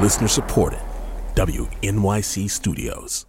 Listener supported. WNYC Studios.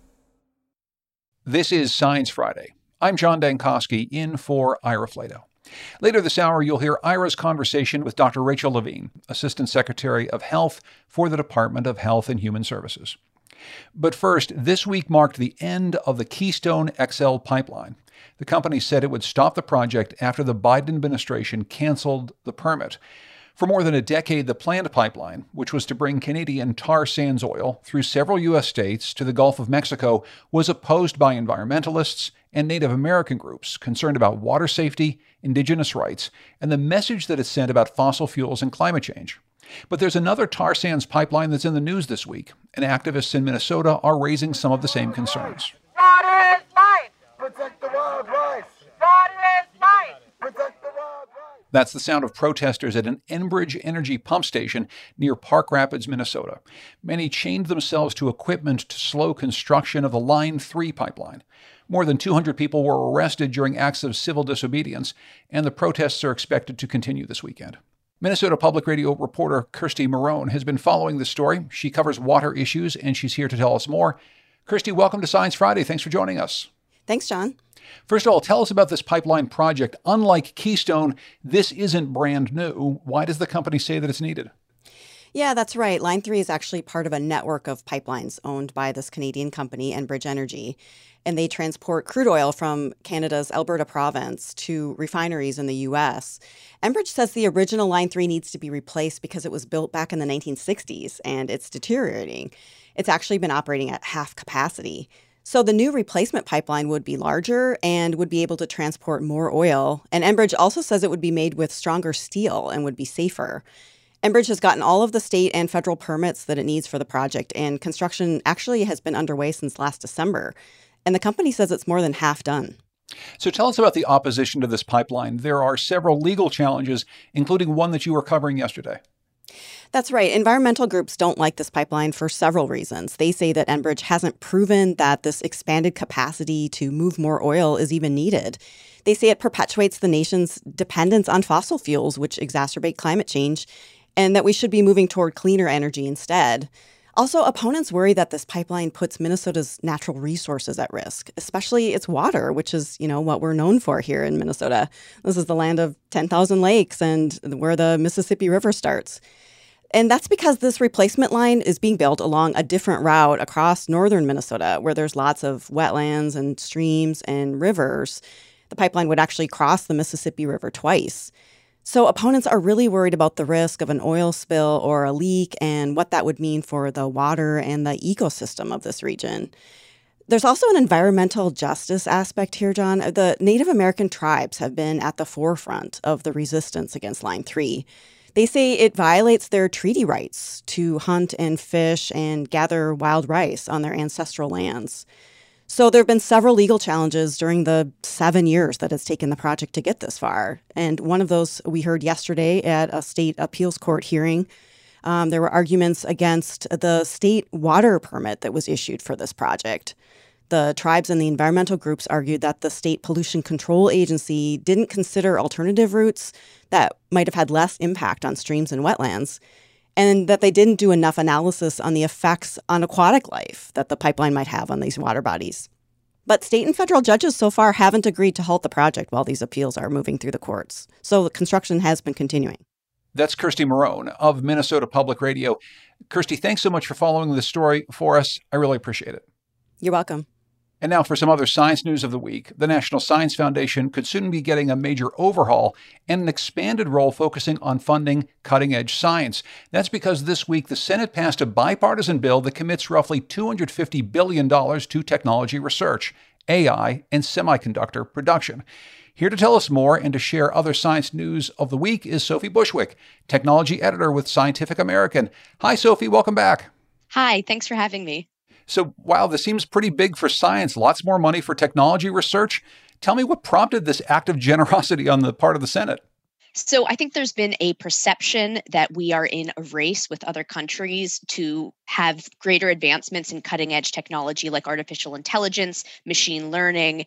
This is Science Friday. I'm John Dankosky, in for Ira Flato. Later this hour, you'll hear Ira's conversation with Dr. Rachel Levine, Assistant Secretary of Health for the Department of Health and Human Services. But first, this week marked the end of the Keystone XL pipeline. The company said it would stop the project after the Biden administration canceled the permit. For more than a decade, the planned pipeline, which was to bring Canadian tar sands oil through several U.S. states to the Gulf of Mexico, was opposed by environmentalists and Native American groups concerned about water safety, indigenous rights, and the message that it sent about fossil fuels and climate change. But there's another tar sands pipeline that's in the news this week, and activists in Minnesota are raising some of the same concerns. Water is life! Protect the wildlife! Water is life! Protect the wildlife! That's the sound of protesters at an Enbridge Energy pump station near Park Rapids, Minnesota. Many chained themselves to equipment to slow construction of the Line 3 pipeline. More than 200 people were arrested during acts of civil disobedience, and the protests are expected to continue this weekend. Minnesota Public Radio reporter Kirsty Marone has been following this story. She covers water issues, and she's here to tell us more. Kirsty, welcome to Science Friday. Thanks for joining us. Thanks, John. First of all, tell us about this pipeline project. Unlike Keystone, this isn't brand new. Why does the company say that it's needed? Yeah, that's right. Line 3 is actually part of a network of pipelines owned by this Canadian company, Enbridge Energy. And they transport crude oil from Canada's Alberta province to refineries in the U.S. Enbridge says the original Line 3 needs to be replaced because it was built back in the 1960s and it's deteriorating. It's actually been operating at half capacity. So the new replacement pipeline would be larger and would be able to transport more oil. And Enbridge also says it would be made with stronger steel and would be safer. Enbridge has gotten all of the state and federal permits that it needs for the project, and construction actually has been underway since last December. And the company says it's more than half done. So tell us about the opposition to this pipeline. There are several legal challenges, including one that you were covering yesterday. That's right. Environmental groups don't like this pipeline for several reasons. They say that Enbridge hasn't proven that this expanded capacity to move more oil is even needed. They say it perpetuates the nation's dependence on fossil fuels, which exacerbate climate change, and that we should be moving toward cleaner energy instead. Also, opponents worry that this pipeline puts Minnesota's natural resources at risk, especially its water, which is, what we're known for here in Minnesota. This is the land of 10,000 lakes and where the Mississippi River starts. And that's because this replacement line is being built along a different route across northern Minnesota, where there's lots of wetlands and streams and rivers. The pipeline would actually cross the Mississippi River twice. So opponents are really worried about the risk of an oil spill or a leak and what that would mean for the water and the ecosystem of this region. There's also an environmental justice aspect here, John. The Native American tribes have been at the forefront of the resistance against Line 3. They say it violates their treaty rights to hunt and fish and gather wild rice on their ancestral lands. So there have been several legal challenges during the 7 years that it's taken the project to get this far. And one of those we heard yesterday at a state appeals court hearing. There were arguments against the state water permit that was issued for this project. The tribes and the environmental groups argued that the State Pollution Control Agency didn't consider alternative routes that might have had less impact on streams and wetlands, and that they didn't do enough analysis on the effects on aquatic life that the pipeline might have on these water bodies. But state and federal judges so far haven't agreed to halt the project while these appeals are moving through the courts. So the construction has been continuing. That's Kirsty Marone of Minnesota Public Radio. Kirsty, thanks so much for following this story for us. I really appreciate it. You're welcome. And now for some other science news of the week. The National Science Foundation could soon be getting a major overhaul and an expanded role focusing on funding cutting-edge science. That's because this week the Senate passed a bipartisan bill that commits roughly $250 billion to technology research, AI, and semiconductor production. Here to tell us more and to share other science news of the week is Sophie Bushwick, technology editor with Scientific American. Hi, Sophie. Welcome back. Hi. Thanks for having me. So, wow, this seems pretty big for science. Lots more money for technology research. Tell me what prompted this act of generosity on the part of the Senate. So I think there's been a perception that we are in a race with other countries to have greater advancements in cutting edge technology like artificial intelligence, machine learning,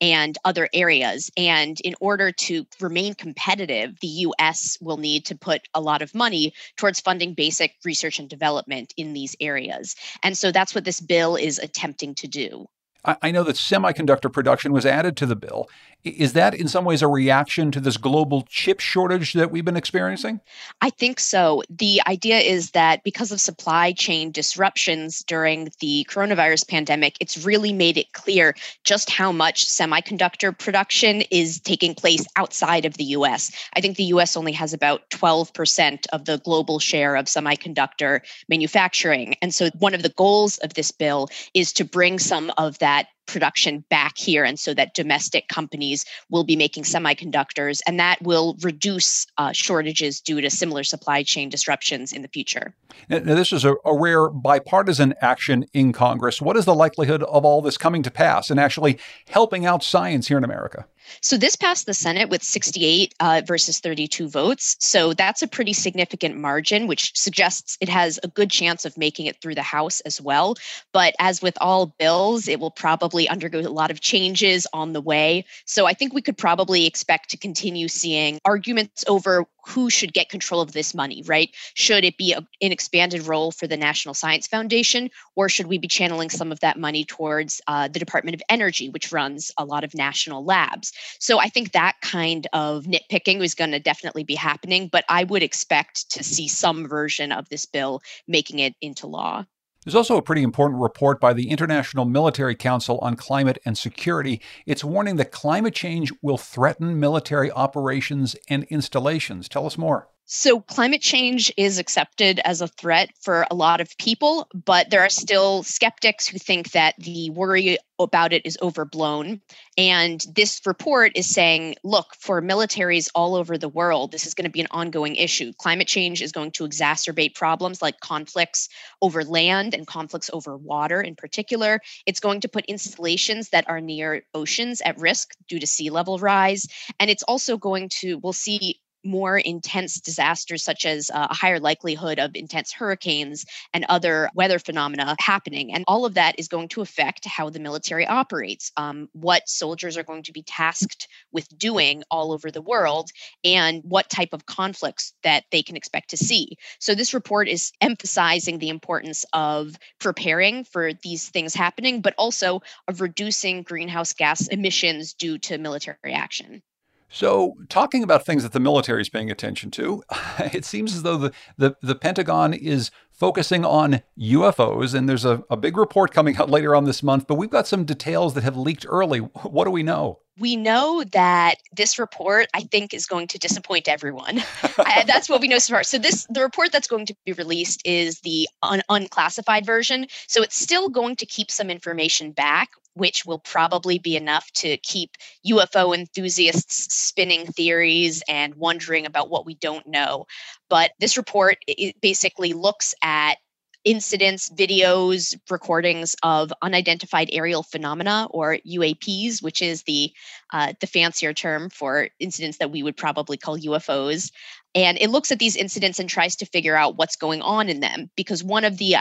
and other areas. And in order to remain competitive, the US will need to put a lot of money towards funding basic research and development in these areas. And so that's what this bill is attempting to do. I know that semiconductor production was added to the bill. Is that in some ways a reaction to this global chip shortage that we've been experiencing? I think so. The idea is that because of supply chain disruptions during the coronavirus pandemic, it's really made it clear just how much semiconductor production is taking place outside of the US. I think the US only has about 12% of the global share of semiconductor manufacturing. And so one of the goals of this bill is to bring some of that production back here, and so that domestic companies will be making semiconductors, and that will reduce shortages due to similar supply chain disruptions in the future. Now, this is a rare bipartisan action in Congress. What is the likelihood of all this coming to pass and actually helping out science here in America? So this passed the Senate with 68 versus 32 votes. So that's a pretty significant margin, which suggests it has a good chance of making it through the House as well. But as with all bills, it will probably undergo a lot of changes on the way. So I think we could probably expect to continue seeing arguments over who should get control of this money, right? Should it be an expanded role for the National Science Foundation, or should we be channeling some of that money towards the Department of Energy, which runs a lot of national labs? So I think that kind of nitpicking is going to definitely be happening, but I would expect to see some version of this bill making it into law. There's also a pretty important report by the International Military Council on Climate and Security. It's warning that climate change will threaten military operations and installations. Tell us more. So climate change is accepted as a threat for a lot of people, but there are still skeptics who think that the worry about it is overblown. And this report is saying, look, for militaries all over the world, this is going to be an ongoing issue. Climate change is going to exacerbate problems like conflicts over land and conflicts over water in particular. It's going to put installations that are near oceans at risk due to sea level rise. And it's also we'll see more intense disasters, such as a higher likelihood of intense hurricanes and other weather phenomena happening. And all of that is going to affect how the military operates, what soldiers are going to be tasked with doing all over the world, and what type of conflicts that they can expect to see. So this report is emphasizing the importance of preparing for these things happening, but also of reducing greenhouse gas emissions due to military action. So, talking about things that the military is paying attention to, it seems as though the Pentagon is focusing on UFOs, and there's a big report coming out later on this month, but we've got some details that have leaked early. What do we know? We know that this report, I think, is going to disappoint everyone. That's what we know so far. So the report that's going to be released is the unclassified version. So it's still going to keep some information back, which will probably be enough to keep UFO enthusiasts spinning theories and wondering about what we don't know. But this report basically looks at incidents, videos, recordings of unidentified aerial phenomena, or UAPs, which is the fancier term for incidents that we would probably call UFOs. And it looks at these incidents and tries to figure out what's going on in them. Because one of the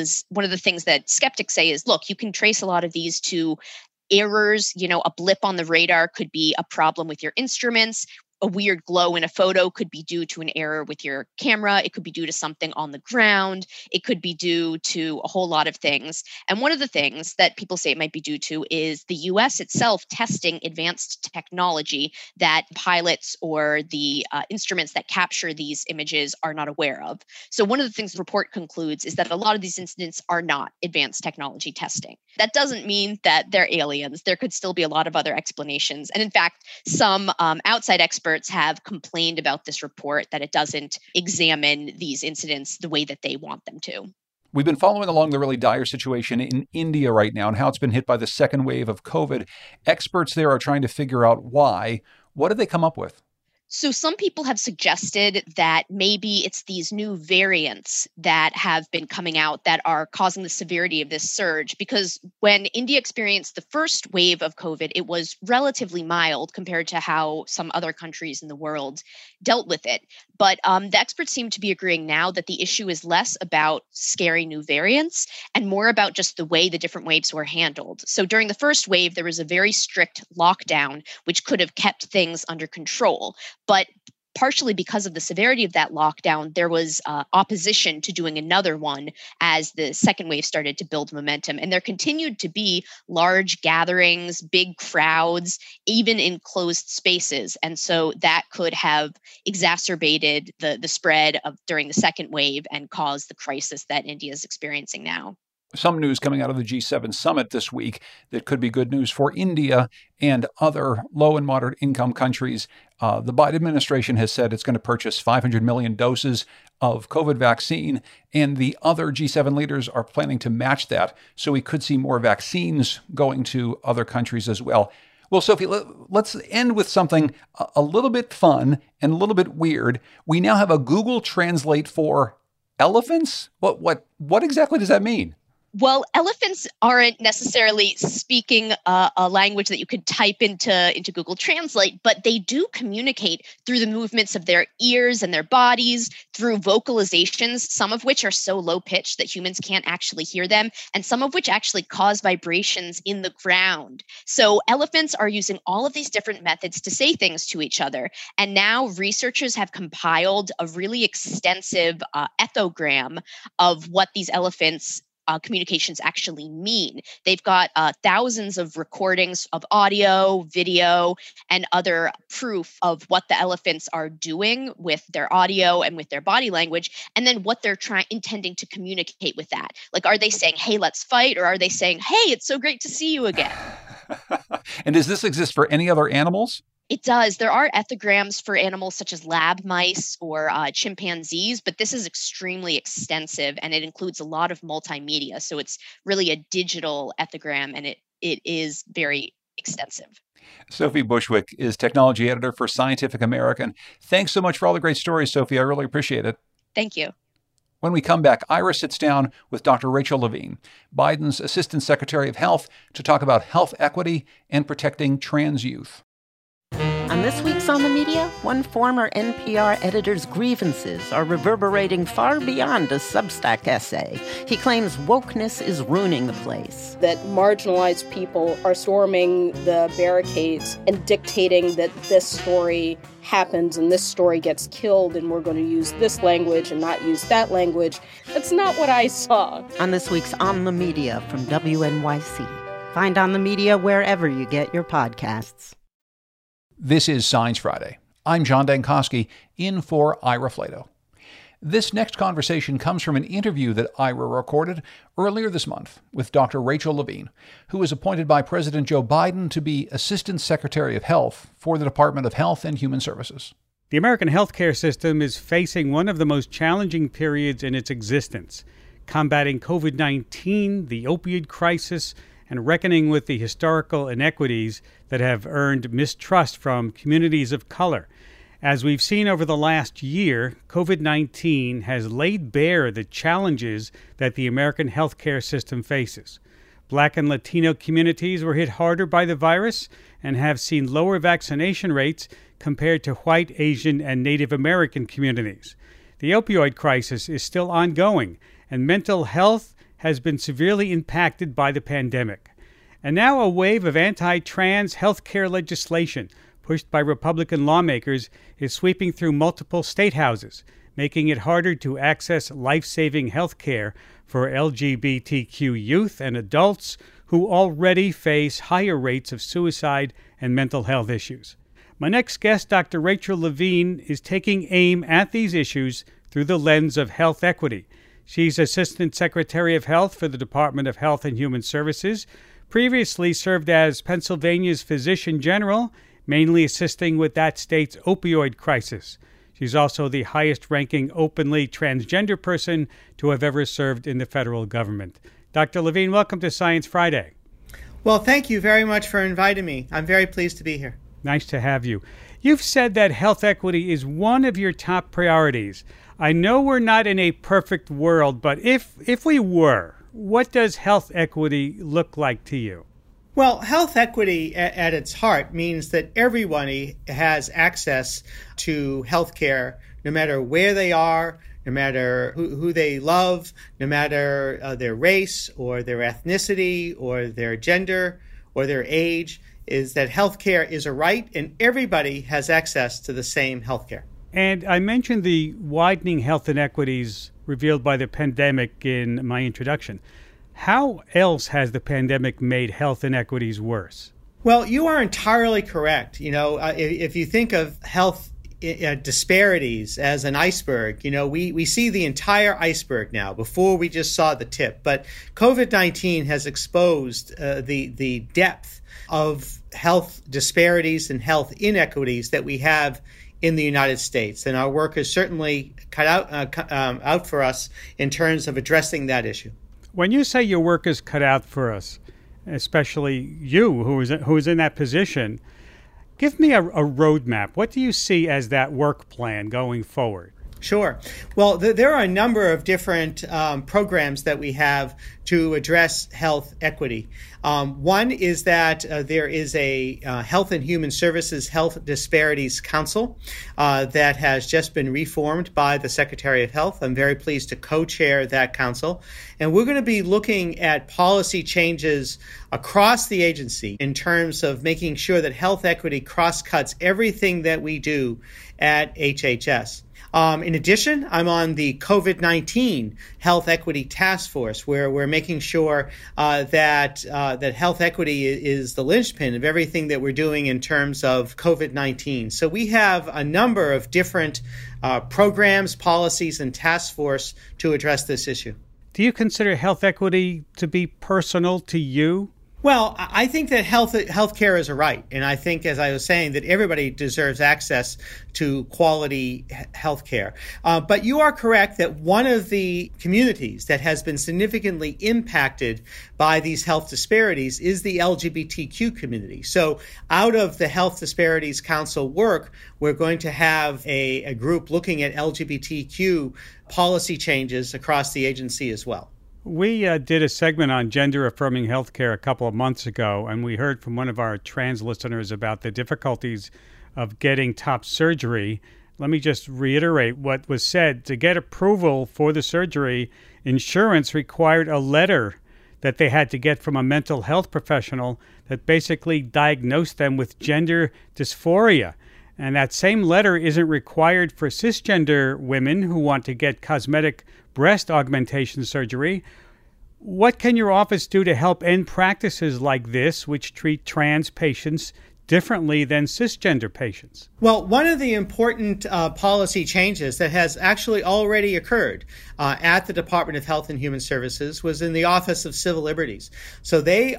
things that skeptics say is, look, you can trace a lot of these to errors. A blip on the radar could be a problem with your instruments. A weird glow in a photo could be due to an error with your camera. It could be due to something on the ground. It could be due to a whole lot of things. And one of the things that people say it might be due to is the US itself testing advanced technology that pilots or the instruments that capture these images are not aware of. So one of the things the report concludes is that a lot of these incidents are not advanced technology testing. That doesn't mean that they're aliens. There could still be a lot of other explanations. And in fact, some outside experts have complained about this report, that it doesn't examine these incidents the way that they want them to. We've been following along the really dire situation in India right now and how it's been hit by the second wave of COVID. Experts there are trying to figure out why. What did they come up with? So some people have suggested that maybe it's these new variants that have been coming out that are causing the severity of this surge, because when India experienced the first wave of COVID, it was relatively mild compared to how some other countries in the world dealt with it. But the experts seem to be agreeing now that the issue is less about scary new variants and more about just the way the different waves were handled. So during the first wave, there was a very strict lockdown, which could have kept things under control. But partially because of the severity of that lockdown, there was opposition to doing another one as the second wave started to build momentum. And there continued to be large gatherings, big crowds, even in closed spaces. And so that could have exacerbated the spread during the second wave and caused the crisis that India is experiencing now. Some news coming out of the G7 summit this week that could be good news for India and other low and moderate income countries. The Biden administration has said it's going to purchase 500 million doses of COVID vaccine, and the other G7 leaders are planning to match that. So we could see more vaccines going to other countries as well. Well, Sophie, let's end with something a little bit fun and a little bit weird. We now have a Google Translate for elephants. What exactly does that mean? Well, elephants aren't necessarily speaking a language that you could type into Google Translate, but they do communicate through the movements of their ears and their bodies, through vocalizations, some of which are so low-pitched that humans can't actually hear them, and some of which actually cause vibrations in the ground. So elephants are using all of these different methods to say things to each other. And now researchers have compiled a really extensive ethogram of what these elephants' communications actually mean. They've got thousands of recordings of audio, video, and other proof of what the elephants are doing with their audio and with their body language, and then what they're intending to communicate with that. Like, are they saying, "Hey, let's fight," or are they saying, "Hey, it's so great to see you again"? And does this exist for any other animals? It does. There are ethograms for animals such as lab mice or chimpanzees, but this is extremely extensive and it includes a lot of multimedia. So it's really a digital ethogram and it is very extensive. Sophie Bushwick is technology editor for Scientific American. Thanks so much for all the great stories, Sophie. I really appreciate it. Thank you. When we come back, Ira sits down with Dr. Rachel Levine, Biden's Assistant Secretary of Health, to talk about health equity and protecting trans youth. On this week's On the Media, one former NPR editor's grievances are reverberating far beyond a Substack essay. He claims wokeness is ruining the place. That marginalized people are storming the barricades and dictating that this story happens and this story gets killed and we're going to use this language and not use that language. That's not what I saw. On this week's On the Media from WNYC. Find On the Media wherever you get your podcasts. This is Science Friday. I'm John Dankosky, in for Ira Flatow. This next conversation comes from an interview that Ira recorded earlier this month with Dr. Rachel Levine, who was appointed by President Joe Biden to be Assistant Secretary of Health for the Department of Health and Human Services. The American healthcare system is facing one of the most challenging periods in its existence, combating COVID-19, the opioid crisis, and reckoning with the historical inequities that have earned mistrust from communities of color. As we've seen over the last year, COVID-19 has laid bare the challenges that the American healthcare system faces. Black and Latino communities were hit harder by the virus and have seen lower vaccination rates compared to white, Asian, and Native American communities. The opioid crisis is still ongoing, and mental health has been severely impacted by the pandemic. And now a wave of anti-trans healthcare legislation pushed by Republican lawmakers is sweeping through multiple state houses, making it harder to access life-saving health care for LGBTQ youth and adults who already face higher rates of suicide and mental health issues. My next guest, Dr. Rachel Levine, is taking aim at these issues through the lens of health equity. She's Assistant Secretary of Health for the Department of Health and Human Services, previously served as Pennsylvania's Physician General, mainly assisting with that state's opioid crisis. She's also the highest-ranking openly transgender person to have ever served in the federal government. Dr. Levine, welcome to Science Friday. Well, thank you very much for inviting me. I'm very pleased to be here. Nice to have you. You've said that health equity is one of your top priorities. I know we're not in a perfect world, but if we were, what does health equity look like to you? Well, health equity at its heart means that everybody has access to health care, no matter where they are, no matter who they love, no matter their race or their ethnicity or their gender or their age, is that healthcare is a right and everybody has access to the same healthcare. And I mentioned the widening health inequities revealed by the pandemic in my introduction. How else has the pandemic made health inequities worse? Well, you are entirely correct. If you think of health disparities as an iceberg, we see the entire iceberg now. Before we just saw the tip. But COVID-19 has exposed the depth of health disparities and health inequities that we have in the United States. And our work is certainly cut out for us in terms of addressing that issue. When you say your work is cut out for us, especially you who is in that position, give me a roadmap. What do you see as that work plan going forward? Sure. Well, there are a number of different programs that we have to address health equity. One is that there is a Health and Human Services Health Disparities Council that has just been reformed by the Secretary of Health. I'm very pleased to co-chair that council. And we're going to be looking at policy changes across the agency in terms of making sure that health equity cross-cuts everything that we do at HHS. In addition, I'm on the COVID-19 Health Equity Task Force, where we're making sure that health equity is the linchpin of everything that we're doing in terms of COVID-19. So we have a number of different programs, policies, and task force to address this issue. Do you consider health equity to be personal to you? Well, I think that healthcare is a right. And I think, as I was saying, that everybody deserves access to quality healthcare. But you are correct that one of the communities that has been significantly impacted by these health disparities is the LGBTQ community. So out of the Health Disparities Council work, we're going to have a group looking at LGBTQ policy changes across the agency as well. We did a segment on gender-affirming healthcare a couple of months ago, and we heard from one of our trans listeners about the difficulties of getting top surgery. Let me just reiterate what was said. To get approval for the surgery, insurance required a letter that they had to get from a mental health professional that basically diagnosed them with gender dysphoria. And that same letter isn't required for cisgender women who want to get cosmetic breast augmentation surgery. What can your office do to help end practices like this, which treat trans patients differently than cisgender patients? Well, one of the important policy changes that has actually already occurred at the Department of Health and Human Services was in the Office of Civil Liberties. So they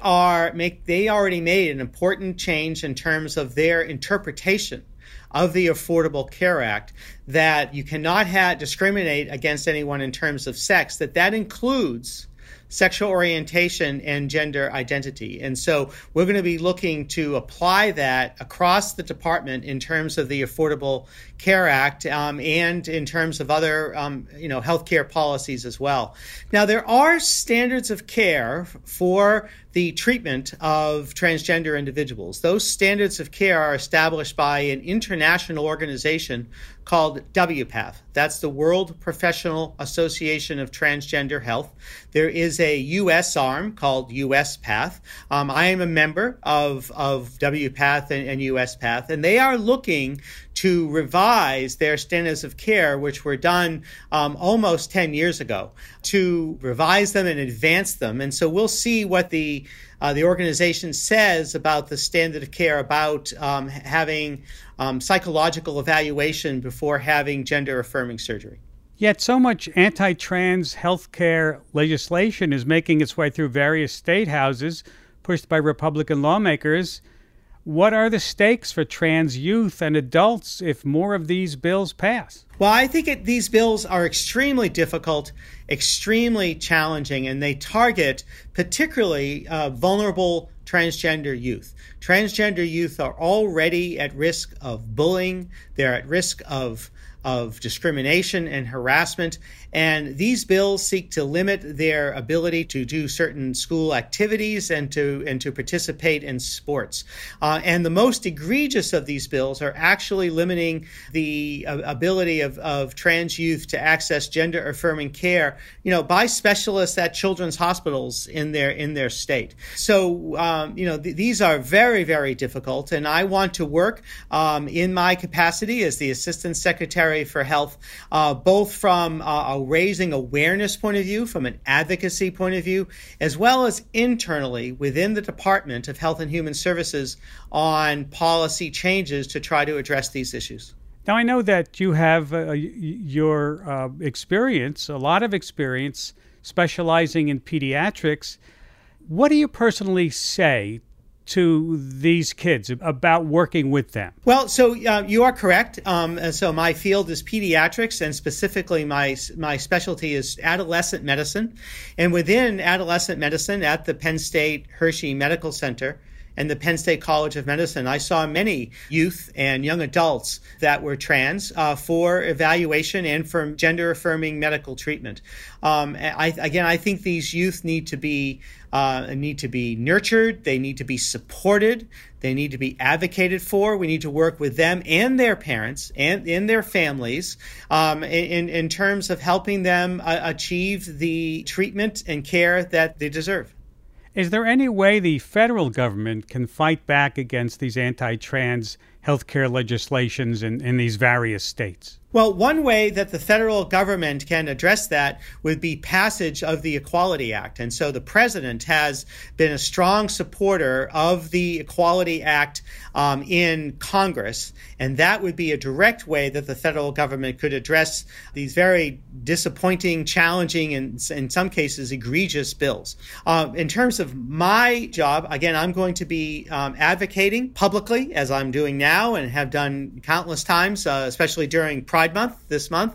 already made an important change in terms of their interpretation of the Affordable Care Act, that you cannot discriminate against anyone in terms of sex, that includes sexual orientation and gender identity. And so we're going to be looking to apply that across the department in terms of the Affordable Care Act and in terms of other healthcare policies as well. Now, there are standards of care for the treatment of transgender individuals. Those standards of care are established by an international organization called WPATH. That's the World Professional Association of Transgender Health. There is a U.S. arm called USPath. I am a member of WPATH and USPath, and they are looking to revise their standards of care, which were done almost 10 years ago, to revise them and advance them. And so we'll see what the organization says about the standard of care, about having psychological evaluation before having gender-affirming surgery. Yet so much anti-trans healthcare legislation is making its way through various state houses, pushed by Republican lawmakers. What are the stakes for trans youth and adults if more of these bills pass? Well, I think these bills are extremely difficult, extremely challenging, and they target particularly vulnerable transgender youth. Transgender youth are already at risk of bullying. They're at risk of of discrimination and harassment. And these bills seek to limit their ability to do certain school activities and to participate in sports. And the most egregious of these bills are actually limiting the ability of trans youth to access gender-affirming care, by specialists at children's hospitals in their state. So, these are very, very difficult. And I want to work in my capacity as the Assistant Secretary for Health, both from a raising awareness point of view, from an advocacy point of view, as well as internally within the Department of Health and Human Services on policy changes to try to address these issues. Now, I know that you have your experience, a lot of experience, specializing in pediatrics. What do you personally say to these kids about working with them? Well, so you are correct. So my field is pediatrics, and specifically my specialty is adolescent medicine. And within adolescent medicine at the Penn State Hershey Medical Center and the Penn State College of Medicine, I saw many youth and young adults that were trans for evaluation and for gender-affirming medical treatment. I think these youth need to be nurtured. They need to be supported. They need to be advocated for. We need to work with them and their parents and in their families in terms of helping them achieve the treatment and care that they deserve. Is there any way the federal government can fight back against these anti-trans healthcare legislations in these various states? Well, one way that the federal government can address that would be passage of the Equality Act. And so the president has been a strong supporter of the Equality Act in Congress. And that would be a direct way that the federal government could address these very disappointing, challenging, and in some cases egregious bills. In terms of my job, again, I'm going to be advocating publicly, as I'm doing now and have done countless times, especially during Pride Month this month,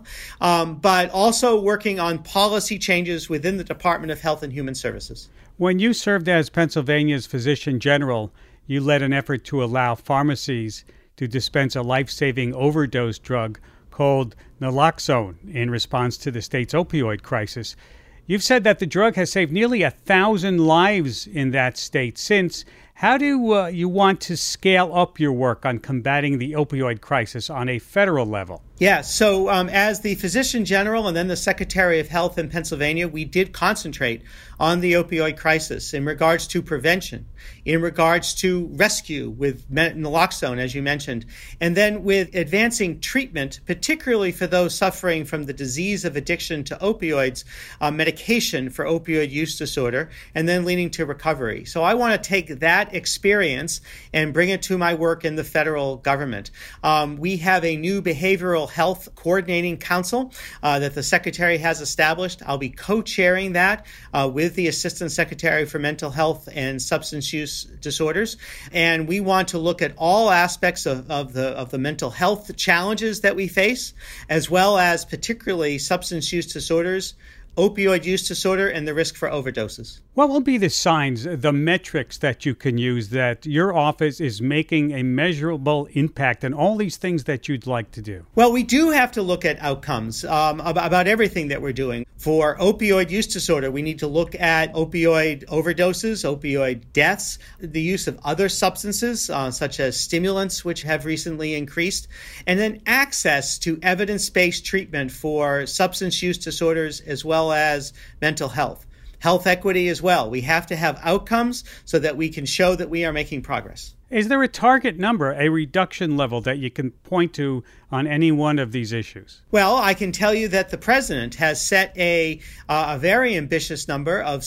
but also working on policy changes within the Department of Health and Human Services. When you served as Pennsylvania's Physician General, you led an effort to allow pharmacies to dispense a life-saving overdose drug called naloxone in response to the state's opioid crisis. You've said that the drug has saved nearly 1,000 lives in that state since. How do you want to scale up your work on combating the opioid crisis on a federal level? Yeah, so as the Physician General and then the Secretary of Health in Pennsylvania, we did concentrate on the opioid crisis in regards to prevention, in regards to rescue with naloxone, as you mentioned, and then with advancing treatment, particularly for those suffering from the disease of addiction to opioids, medication for opioid use disorder, and then leading to recovery. So I want to take that experience and bring it to my work in the federal government. We have a new behavioral health coordinating council that the secretary has established. I'll be co-chairing that with the Assistant Secretary for Mental Health and Substance Use Disorders. And we want to look at all aspects of the mental health challenges that we face, as well as particularly substance use disorders, opioid use disorder, and the risk for overdoses. What will be the signs, the metrics that you can use that your office is making a measurable impact on all these things that you'd like to do? Well, we do have to look at outcomes about everything that we're doing. For opioid use disorder, we need to look at opioid overdoses, opioid deaths, the use of other substances such as stimulants, which have recently increased, and then access to evidence-based treatment for substance use disorders as well as mental health. Health equity as well. We have to have outcomes so that we can show that we are making progress. Is there a target number, a reduction level that you can point to on any one of these issues? Well, I can tell you that the president has set a very ambitious number of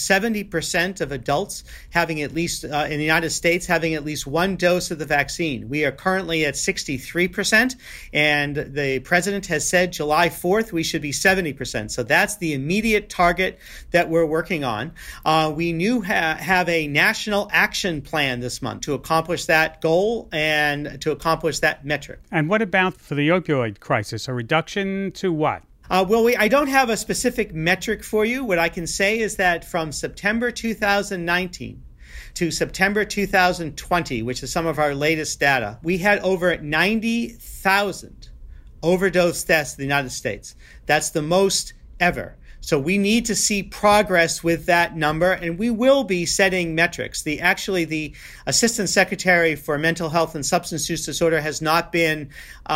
70% of adults having at least, in the United States, having at least one dose of the vaccine. We are currently at 63%, and the president has said July 4th we should be 70%. So that's the immediate target that we're working on. We have a national action plan this month to accomplish that goal and to accomplish that metric. And what about for the opioid crisis? A reduction to what? I don't have a specific metric for you. What I can say is that from September 2019 to September 2020, which is some of our latest data, we had over 90,000 overdose deaths in the United States. That's the most ever. So we need to see progress with that number, and we will be setting metrics. The Assistant Secretary for Mental Health and Substance Use Disorder has not been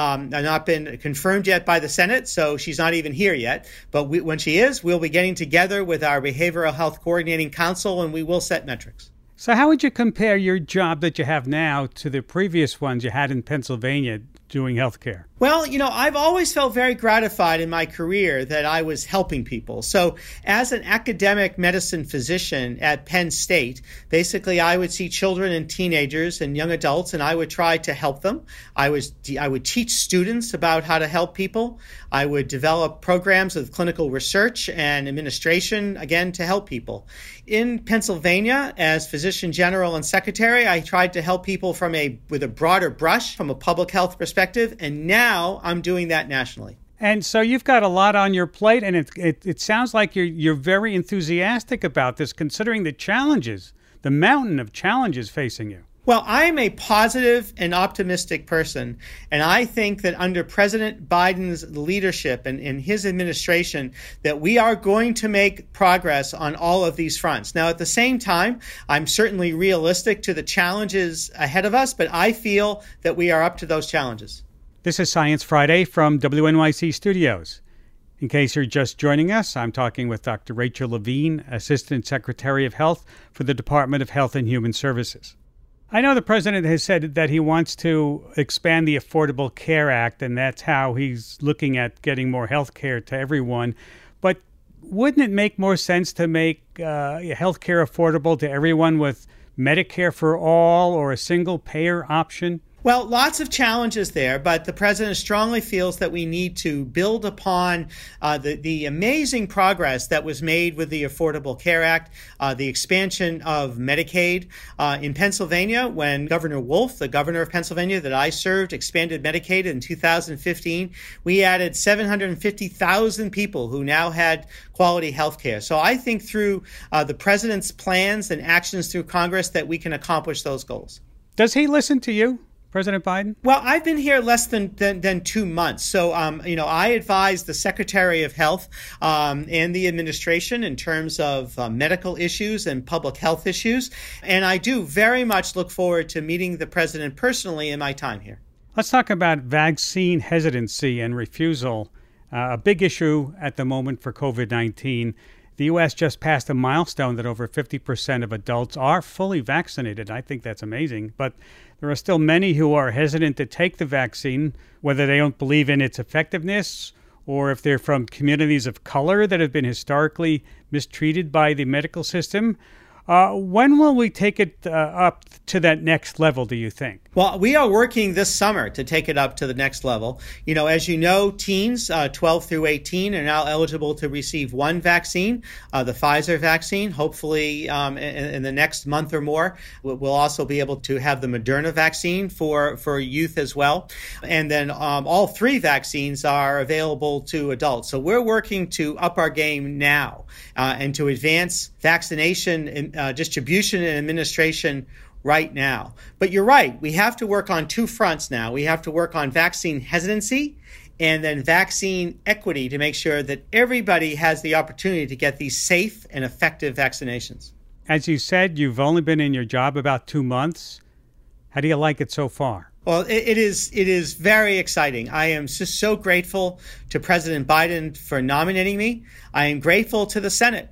confirmed yet by the Senate, so she's not even here yet. But when she is, we'll be getting together with our Behavioral Health Coordinating Council, and we will set metrics. So how would you compare your job that you have now to the previous ones you had in Pennsylvania doing healthcare? Well, I've always felt very gratified in my career that I was helping people. So as an academic medicine physician at Penn State, basically I would see children and teenagers and young adults, and I would try to help them. I would teach students about how to help people. I would develop programs of clinical research and administration, again, to help people. In Pennsylvania, as physician general and secretary, I tried to help people with a broader brush from a public health perspective, and now I'm doing that nationally. And so you've got a lot on your plate, and it sounds like you're very enthusiastic about this, considering the challenges, the mountain of challenges facing you. Well, I am a positive and optimistic person, and I think that under President Biden's leadership and in his administration that we are going to make progress on all of these fronts. Now, at the same time, I'm certainly realistic to the challenges ahead of us, but I feel that we are up to those challenges. This is Science Friday from WNYC Studios. In case you're just joining us, I'm talking with Dr. Rachel Levine, Assistant Secretary of Health for the Department of Health and Human Services. I know the president has said that he wants to expand the Affordable Care Act, and that's how he's looking at getting more health care to everyone. But wouldn't it make more sense to make health care affordable to everyone with Medicare for all or a single payer option? Well, lots of challenges there, but the president strongly feels that we need to build upon the amazing progress that was made with the Affordable Care Act, the expansion of Medicaid. In Pennsylvania, when Governor Wolf, the governor of Pennsylvania that I served, expanded Medicaid in 2015, we added 750,000 people who now had quality health care. So I think through the president's plans and actions through Congress that we can accomplish those goals. Does he listen to you, President Biden? Well, I've been here less than 2 months. So, I advise the Secretary of Health and the administration in terms of medical issues and public health issues. And I do very much look forward to meeting the president personally in my time here. Let's talk about vaccine hesitancy and refusal, a big issue at the moment for COVID-19. The U.S. just passed a milestone that over 50% of adults are fully vaccinated. I think that's amazing. But there are still many who are hesitant to take the vaccine, whether they don't believe in its effectiveness or if they're from communities of color that have been historically mistreated by the medical system. When will we take it up to that next level, do you think? Well, we are working this summer to take it up to the next level. As you know, teens 12 through 18 are now eligible to receive one vaccine, the Pfizer vaccine. Hopefully, in the next month or more, we'll also be able to have the Moderna vaccine for youth as well. And then all three vaccines are available to adults. So we're working to up our game now and to advance vaccination distribution and administration right now. But you're right. We have to work on two fronts now. We have to work on vaccine hesitancy and then vaccine equity to make sure that everybody has the opportunity to get these safe and effective vaccinations. As you said, you've only been in your job about 2 months. How do you like it so far? Well, it is very exciting. I am just so grateful to President Biden for nominating me. I am grateful to the Senate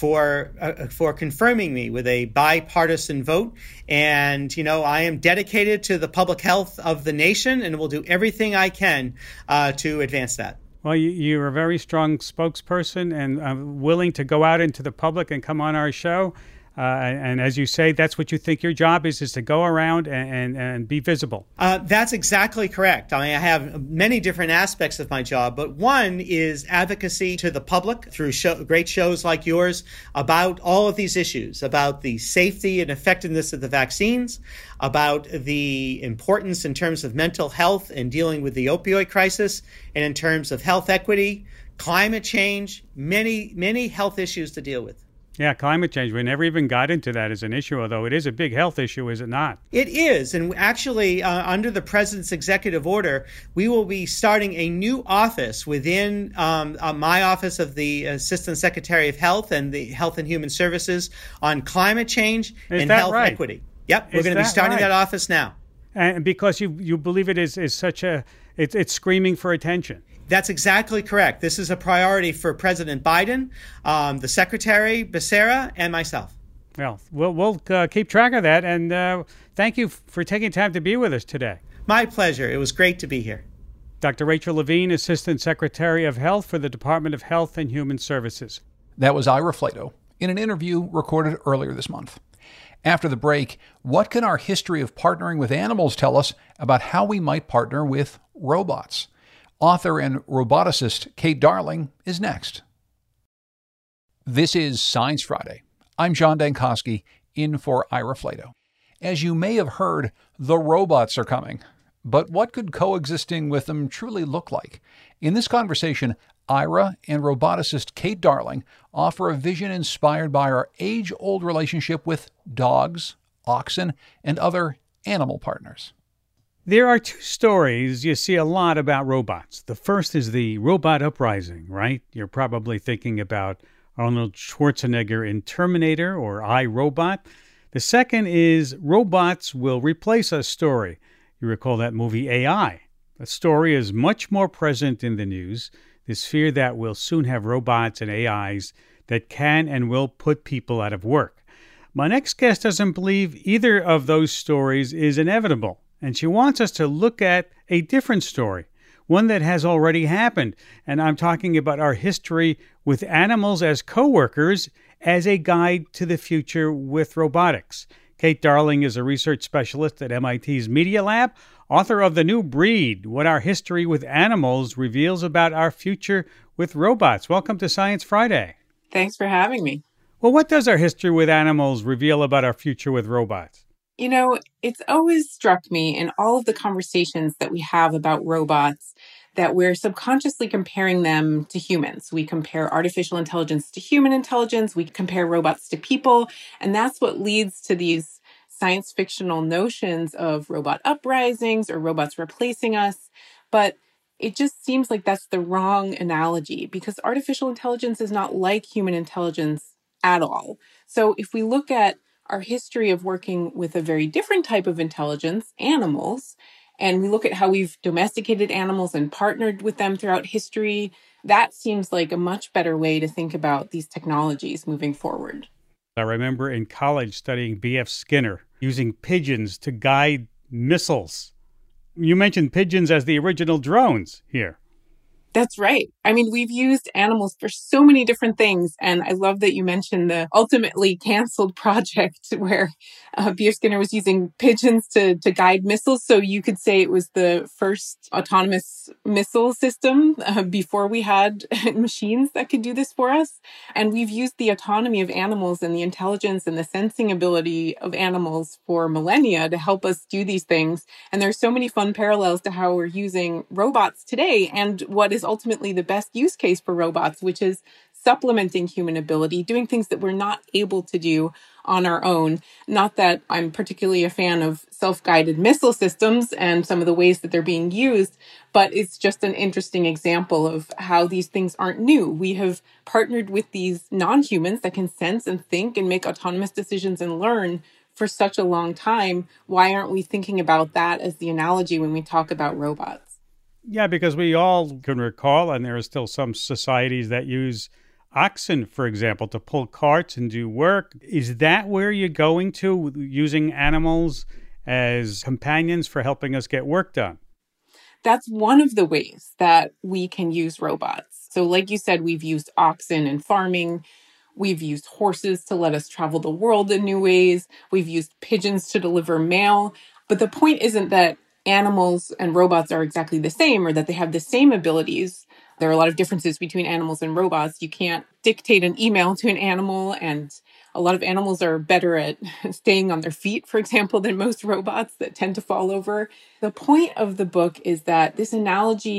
for confirming me with a bipartisan vote. And, I am dedicated to the public health of the nation and will do everything I can to advance that. Well, you're a very strong spokesperson and willing to go out into the public and come on our show. And as you say, that's what you think your job is to go around and be visible. That's exactly correct. I have many different aspects of my job, but one is advocacy to the public through great shows like yours about all of these issues, about the safety and effectiveness of the vaccines, about the importance in terms of mental health and dealing with the opioid crisis, and in terms of health equity, climate change, many health issues to deal with. Yeah, climate change. We never even got into that as an issue, although it is a big health issue, is it not? It is. And actually, under the president's executive order, we will be starting a new office within my office of the Assistant Secretary of Health and the Health and Human Services on climate change and health equity. Yep, we're going to be starting that office now. And because you believe it is such a, it's screaming for attention. That's exactly correct. This is a priority for President Biden, the Secretary, Becerra, and myself. Well, we'll keep track of that. And thank you for taking time to be with us today. My pleasure. It was great to be here. Dr. Rachel Levine, Assistant Secretary of Health for the Department of Health and Human Services. That was Ira Flatow in an interview recorded earlier this month. After the break, what can our history of partnering with animals tell us about how we might partner with robots? Author and roboticist Kate Darling is next. This is Science Friday. I'm John Dankosky, in for Ira Flatow. As you may have heard, the robots are coming. But what could coexisting with them truly look like? In this conversation, Ira and roboticist Kate Darling offer a vision inspired by our age-old relationship with dogs, oxen, and other animal partners. There are two stories you see a lot about robots. The first is the robot uprising, right? You're probably thinking about Arnold Schwarzenegger in Terminator or iRobot. The second is robots will replace us story. You recall that movie AI. The story is much more present in the news. This fear that we'll soon have robots and AIs that can and will put people out of work. My next guest doesn't believe either of those stories is inevitable. And she wants us to look at a different story, one that has already happened. And I'm talking about our history with animals as co-workers as a guide to the future with robotics. Kate Darling is a research specialist at MIT's Media Lab, author of The New Breed, What Our History with Animals Reveals About Our Future with Robots. Welcome to Science Friday. Thanks for having me. Well, what does our history with animals reveal about our future with robots? You know, it's always struck me in all of the conversations that we have about robots that we're subconsciously comparing them to humans. We compare artificial intelligence to human intelligence. We compare robots to people. And that's what leads to these science fictional notions of robot uprisings or robots replacing us. But it just seems like that's the wrong analogy because artificial intelligence is not like human intelligence at all. So if we look at our history of working with a very different type of intelligence, animals, and we look at how we've domesticated animals and partnered with them throughout history, that seems like a much better way to think about these technologies moving forward. I remember in college studying B.F. Skinner, using pigeons to guide missiles. You mentioned pigeons as the original drones here. That's right. I mean, we've used animals for so many different things. And I love that you mentioned the ultimately canceled project where B.F. Skinner was using pigeons to guide missiles. So you could say it was the first autonomous missile system before we had machines that could do this for us. And we've used the autonomy of animals and the intelligence and the sensing ability of animals for millennia to help us do these things. And there's so many fun parallels to how we're using robots today and what is ultimately the best use case for robots, which is supplementing human ability, doing things that we're not able to do on our own. Not that I'm particularly a fan of self-guided missile systems and some of the ways that they're being used, but it's just an interesting example of how these things aren't new. We have partnered with these non-humans that can sense and think and make autonomous decisions and learn for such a long time. Why aren't we thinking about that as the analogy when we talk about robots? Yeah, because we all can recall, and there are still some societies that use oxen, for example, to pull carts and do work. Is that where you're going to, using animals as companions for helping us get work done? That's one of the ways that we can use robots. So like you said, we've used oxen in farming. We've used horses to let us travel the world in new ways. We've used pigeons to deliver mail. But the point isn't that animals and robots are exactly the same or that they have the same abilities. There are a lot of differences between animals and robots. You can't dictate an email to an animal, and a lot of animals are better at staying on their feet, for example, than most robots that tend to fall over. The point of the book is that this analogy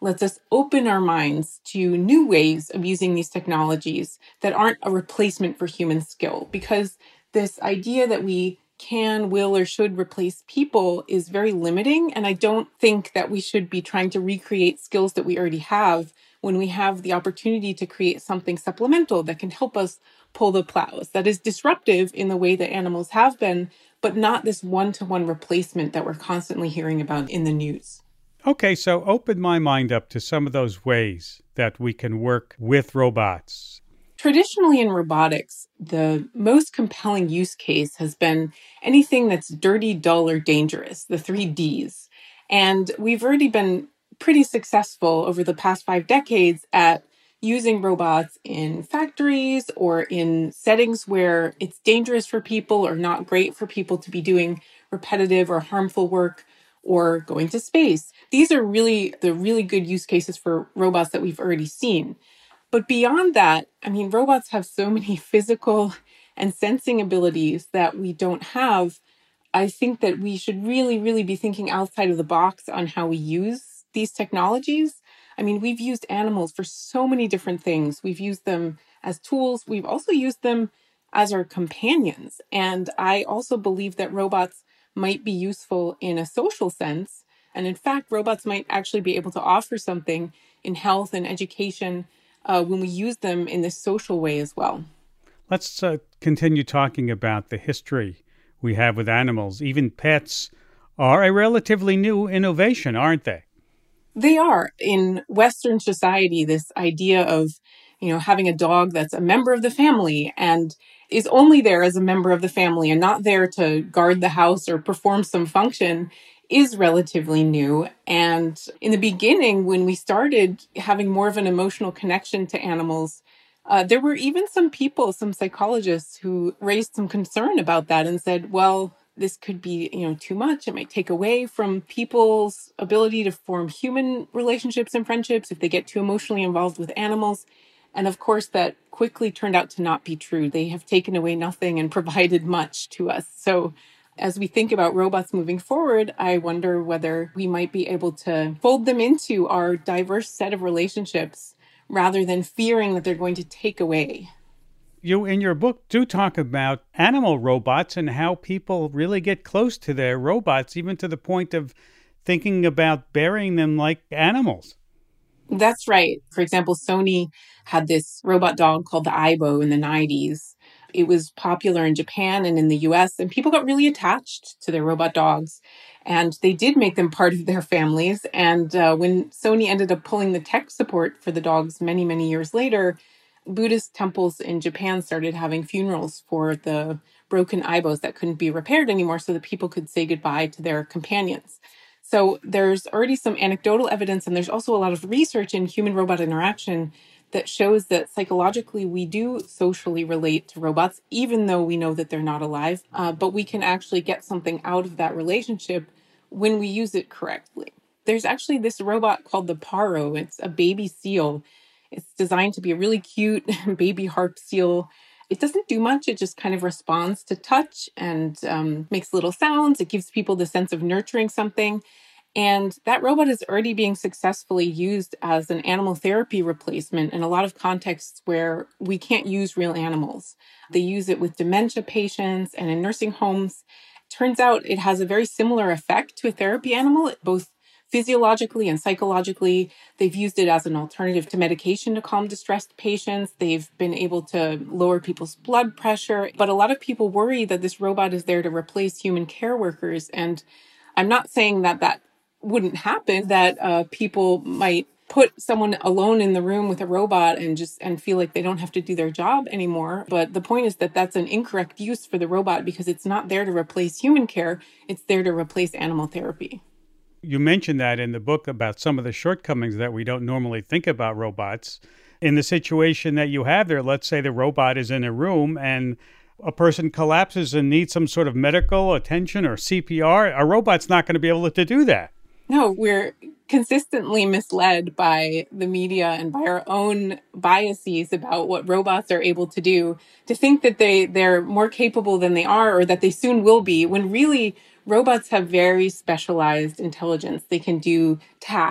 lets us open our minds to new ways of using these technologies that aren't a replacement for human skill. Because this idea that we can, will, or should replace people is very limiting. And I don't think that we should be trying to recreate skills that we already have when we have the opportunity to create something supplemental that can help us pull the plows, that is disruptive in the way that animals have been, but not this one-to-one replacement that we're constantly hearing about in the news. Okay, so open my mind up to some of those ways that we can work with robots. Traditionally in robotics, the most compelling use case has been anything that's dirty, dull, or dangerous, the 3 Ds. And we've already been pretty successful over the past 5 decades at using robots in factories or in settings where it's dangerous for people or not great for people to be doing repetitive or harmful work or going to space. These are really the really good use cases for robots that we've already seen. But beyond that, I mean, robots have so many physical and sensing abilities that we don't have. I think that we should really, really be thinking outside of the box on how we use these technologies. I mean, we've used animals for so many different things. We've used them as tools. We've also used them as our companions. And I also believe that robots might be useful in a social sense. And in fact, robots might actually be able to offer something in health and education when we use them in this social way as well. Let's continue talking about the history we have with animals. Even pets are a relatively new innovation, aren't they? They are. In Western society, this idea of, having a dog that's a member of the family and is only there as a member of the family and not there to guard the house or perform some function is relatively new. And in the beginning, when we started having more of an emotional connection to animals, there were even some people, some psychologists who raised some concern about that and said, well, this could be, too much. It might take away from people's ability to form human relationships and friendships if they get too emotionally involved with animals. And of course, that quickly turned out to not be true. They have taken away nothing and provided much to us. So as we think about robots moving forward, I wonder whether we might be able to fold them into our diverse set of relationships rather than fearing that they're going to take away. You, in your book, do talk about animal robots and how people really get close to their robots, even to the point of thinking about burying them like animals. That's right. For example, Sony had this robot dog called the Aibo in the 90s. It was popular in Japan and in the US, and people got really attached to their robot dogs. And they did make them part of their families. And when Sony ended up pulling the tech support for the dogs many, many years later, Buddhist temples in Japan started having funerals for the broken Aibos that couldn't be repaired anymore so that people could say goodbye to their companions. So there's already some anecdotal evidence, and there's also a lot of research in human-robot interaction that shows that psychologically we do socially relate to robots, even though we know that they're not alive. But we can actually get something out of that relationship when we use it correctly. There's actually this robot called the Paro. It's a baby seal. It's designed to be a really cute baby harp seal. It doesn't do much. It just kind of responds to touch and makes little sounds. It gives people the sense of nurturing something. And that robot is already being successfully used as an animal therapy replacement in a lot of contexts where we can't use real animals. They use it with dementia patients and in nursing homes. Turns out it has a very similar effect to a therapy animal, both physiologically and psychologically. They've used it as an alternative to medication to calm distressed patients. They've been able to lower people's blood pressure. But a lot of people worry that this robot is there to replace human care workers. And I'm not saying that wouldn't happen, that people might put someone alone in the room with a robot and feel like they don't have to do their job anymore. But the point is that that's an incorrect use for the robot because it's not there to replace human care. It's there to replace animal therapy. You mentioned that in the book about some of the shortcomings that we don't normally think about robots. In the situation that you have there, let's say the robot is in a room and a person collapses and needs some sort of medical attention or CPR, a robot's not going to be able to do that. No, we're consistently misled by the media and by our own biases about what robots are able to do, to think that they're more capable than they are or that they soon will be, when really robots have very specialized intelligence. They can do tasks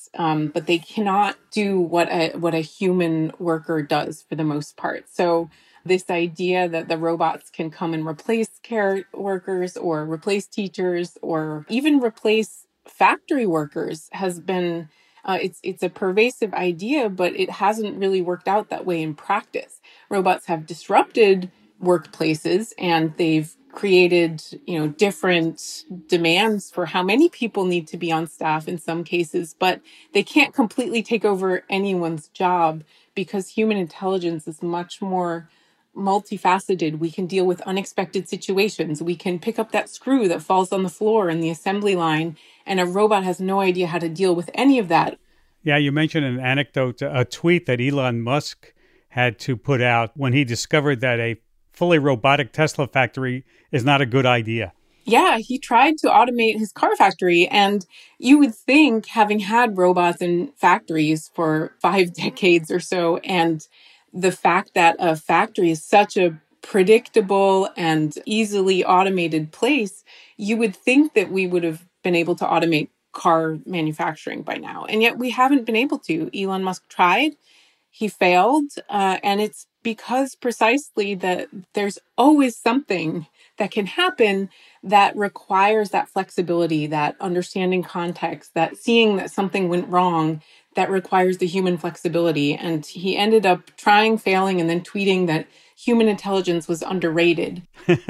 but they cannot do what a human worker does for the most part. So this idea that the robots can come and replace care workers or replace teachers or even replace factory workers has been it's a pervasive idea, but it hasn't really worked out that way in practice. Robots have disrupted workplaces and they've created, different demands for how many people need to be on staff in some cases, but they can't completely take over anyone's job because human intelligence is much more multifaceted. We can deal with unexpected situations. We can pick up that screw that falls on the floor in the assembly line, and a robot has no idea how to deal with any of that. Yeah, you mentioned an anecdote, a tweet that Elon Musk had to put out when he discovered that a fully robotic Tesla factory is not a good idea. Yeah, he tried to automate his car factory. And you would think, having had robots in factories for 5 decades or so, and the fact that a factory is such a predictable and easily automated place, you would think that we would have been able to automate car manufacturing by now. And yet we haven't been able to. Elon Musk tried. He failed. And it's because precisely that there's always something that can happen that requires that flexibility, that understanding context, that seeing that something went wrong, that requires the human flexibility. And he ended up trying, failing, and then tweeting that human intelligence was underrated.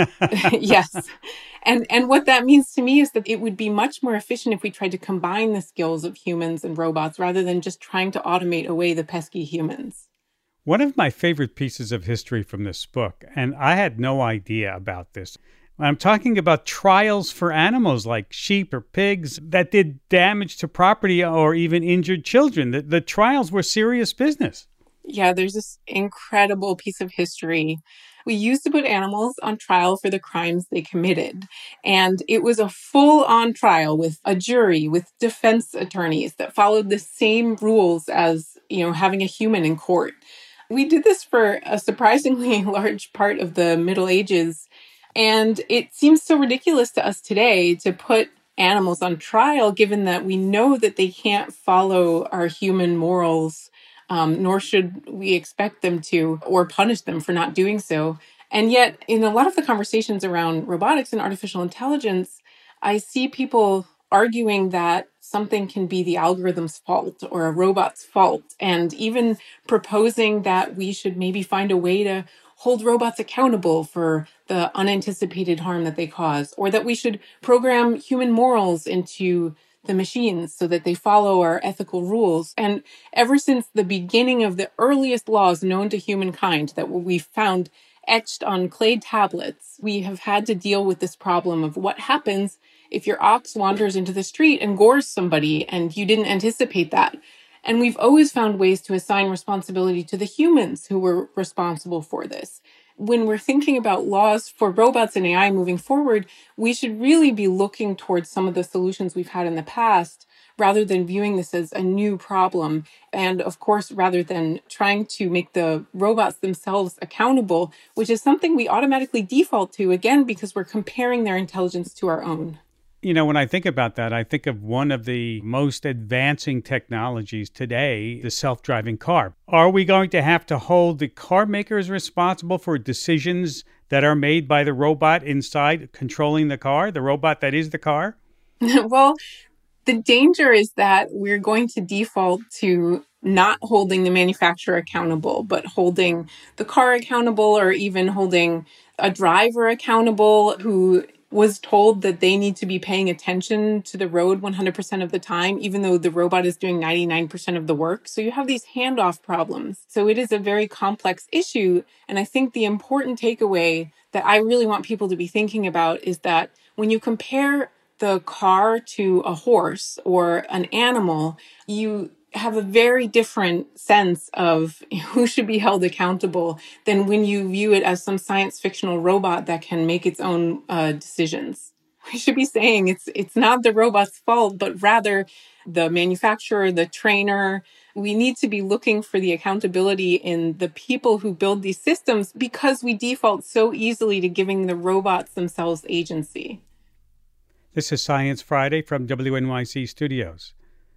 Yes. And what that means to me is that it would be much more efficient if we tried to combine the skills of humans and robots rather than just trying to automate away the pesky humans. One of my favorite pieces of history from this book, and I had no idea about this, I'm talking about trials for animals like sheep or pigs that did damage to property or even injured children. The trials were serious business. Yeah, there's this incredible piece of history. We used to put animals on trial for the crimes they committed. And it was a full-on trial with a jury, with defense attorneys that followed the same rules as, having a human in court. We did this for a surprisingly large part of the Middle Ages. And it seems so ridiculous to us today to put animals on trial, given that we know that they can't follow our human morals, nor should we expect them to, or punish them for not doing so. And yet, in a lot of the conversations around robotics and artificial intelligence, I see people arguing that something can be the algorithm's fault or a robot's fault, and even proposing that we should maybe find a way to hold robots accountable for the unanticipated harm that they cause, or that we should program human morals into the machines so that they follow our ethical rules. And ever since the beginning of the earliest laws known to humankind that we found etched on clay tablets, we have had to deal with this problem of what happens if your ox wanders into the street and gores somebody and you didn't anticipate that. And we've always found ways to assign responsibility to the humans who were responsible for this. When we're thinking about laws for robots and AI moving forward, we should really be looking towards some of the solutions we've had in the past rather than viewing this as a new problem. And of course, rather than trying to make the robots themselves accountable, which is something we automatically default to, again, because we're comparing their intelligence to our own. When I think about that, I think of one of the most advancing technologies today, the self-driving car. Are we going to have to hold the car makers responsible for decisions that are made by the robot inside controlling the car, the robot that is the car? Well, the danger is that we're going to default to not holding the manufacturer accountable, but holding the car accountable, or even holding a driver accountable who was told that they need to be paying attention to the road 100% of the time, even though the robot is doing 99% of the work. So you have these handoff problems. So it is a very complex issue. And I think the important takeaway that I really want people to be thinking about is that when you compare the car to a horse or an animal, you have a very different sense of who should be held accountable than when you view it as some science fictional robot that can make its own decisions. We should be saying it's not the robot's fault, but rather the manufacturer, the trainer. We need to be looking for the accountability in the people who build these systems, because we default so easily to giving the robots themselves agency. This is Science Friday from WNYC Studios.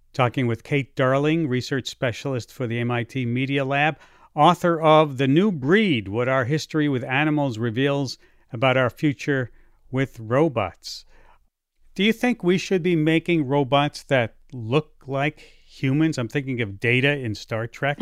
Talking with Kate Darling, research specialist for the MIT Media Lab, author of The New Breed, What Our History with Animals Reveals About Our Future with Robots. Do you think we should be making robots that look like humans? I'm thinking of Data in Star Trek.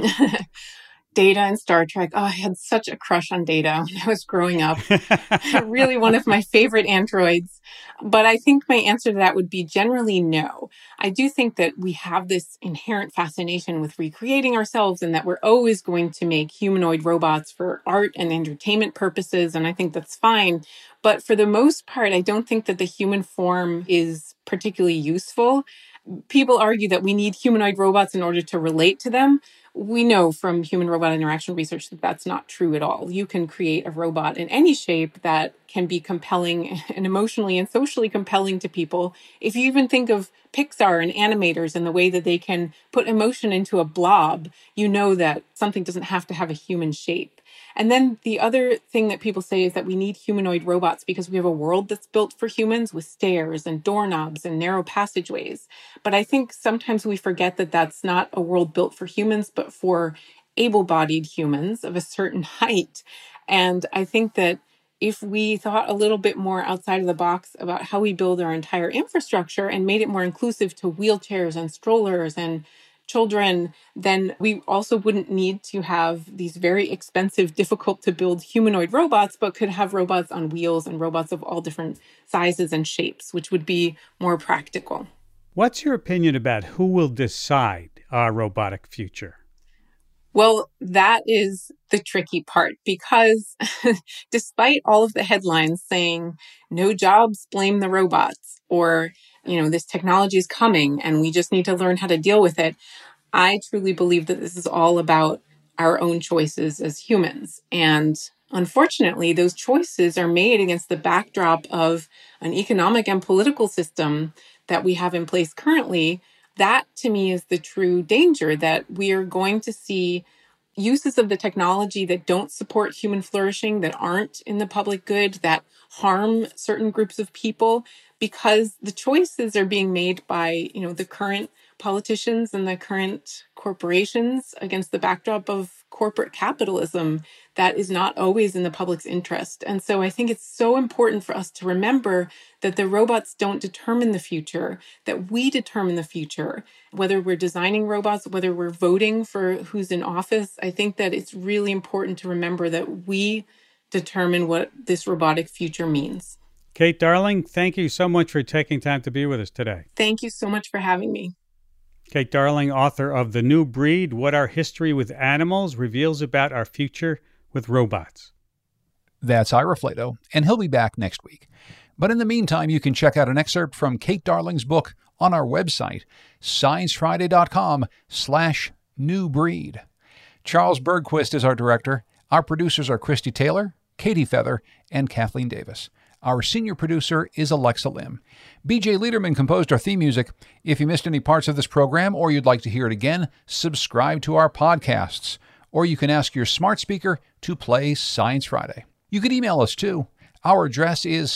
Data and Star Trek. Oh, I had such a crush on Data when I was growing up. Really one of my favorite androids. But I think my answer to that would be generally no. I do think that we have this inherent fascination with recreating ourselves and that we're always going to make humanoid robots for art and entertainment purposes. And I think that's fine. But for the most part, I don't think that the human form is particularly useful. People argue that we need humanoid robots in order to relate to them. We know from human-robot interaction research that that's not true at all. You can create a robot in any shape that can be compelling and emotionally and socially compelling to people. If you even think of Pixar and animators and the way that they can put emotion into a blob, you know that something doesn't have to have a human shape. And then the other thing that people say is that we need humanoid robots because we have a world that's built for humans with stairs and doorknobs and narrow passageways. But I think sometimes we forget that that's not a world built for humans, but for able-bodied humans of a certain height. And I think that if we thought a little bit more outside of the box about how we build our entire infrastructure and made it more inclusive to wheelchairs and strollers and children, then we also wouldn't need to have these very expensive, difficult to build humanoid robots, but could have robots on wheels and robots of all different sizes and shapes, which would be more practical. What's your opinion about who will decide our robotic future? Well, that is the tricky part because despite all of the headlines saying no jobs, blame the robots, or, this technology is coming and we just need to learn how to deal with it, I truly believe that this is all about our own choices as humans. And unfortunately, those choices are made against the backdrop of an economic and political system that we have in place currently. That, to me, is the true danger, that we are going to see uses of the technology that don't support human flourishing, that aren't in the public good, that harm certain groups of people, because the choices are being made by, the current politicians and the current corporations against the backdrop of corporate capitalism that is not always in the public's interest. And so I think it's so important for us to remember that the robots don't determine the future, that we determine the future. Whether we're designing robots, whether we're voting for who's in office, I think that it's really important to remember that we determine what this robotic future means. Kate Darling, thank you so much for taking time to be with us today. Thank you so much for having me. Kate Darling, author of The New Breed, What Our History with Animals Reveals About Our Future with Robots. That's Ira Flatow, and he'll be back next week. But in the meantime, you can check out an excerpt from Kate Darling's book on our website, sciencefriday.com/newbreed. Charles Bergquist is our director. Our producers are Christy Taylor, Katie Feather, and Kathleen Davis. Our senior producer is Alexa Lim. BJ Liederman composed our theme music. If you missed any parts of this program or you'd like to hear it again, subscribe to our podcasts. Or you can ask your smart speaker to play Science Friday. You can email us too. Our address is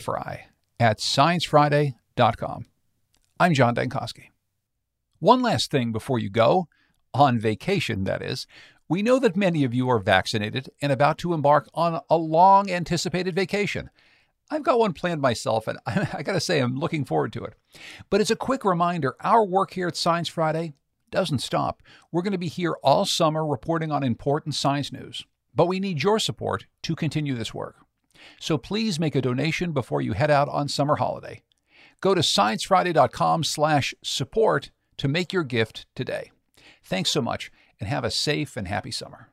scifry@sciencefriday.com. I'm John Dankosky. One last thing before you go, on vacation that is, we know that many of you are vaccinated and about to embark on a long-anticipated vacation. I've got one planned myself, and I got to say I'm looking forward to it. But as a quick reminder, our work here at Science Friday doesn't stop. We're going to be here all summer reporting on important science news. But we need your support to continue this work. So please make a donation before you head out on summer holiday. Go to sciencefriday.com/support to make your gift today. Thanks so much, and have a safe and happy summer.